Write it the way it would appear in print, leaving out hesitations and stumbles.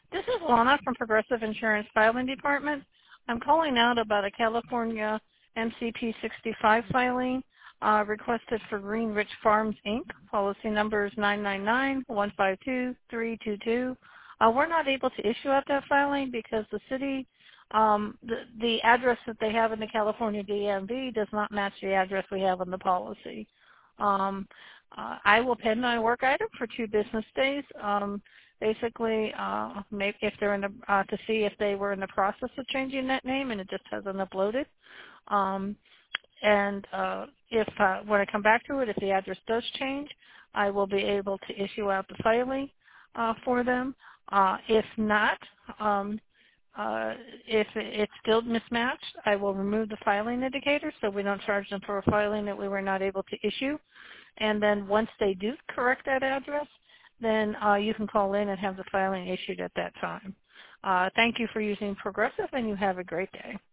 This is Lana from Progressive Insurance Filing Department. I'm calling out about a California MCP 65 filing requested for Green Ridge Farms, Inc. Policy number is 999-152-322. We're not able to issue out that filing because the city, the address that they have in the California DMV does not match the address we have on the policy. I will pen my work item for 2 business days. Basically, maybe if they're in the, to see if they were in the process of changing that name and it just hasn't uploaded. If when I come back to it, if the address does change, I will be able to issue out the filing for them. If not, if it's still mismatched, I will remove the filing indicator so we don't charge them for a filing that we were not able to issue. And then once they do correct that address, then you can call in and have the filing issued at that time. Thank you for using Progressive, and you have a great day.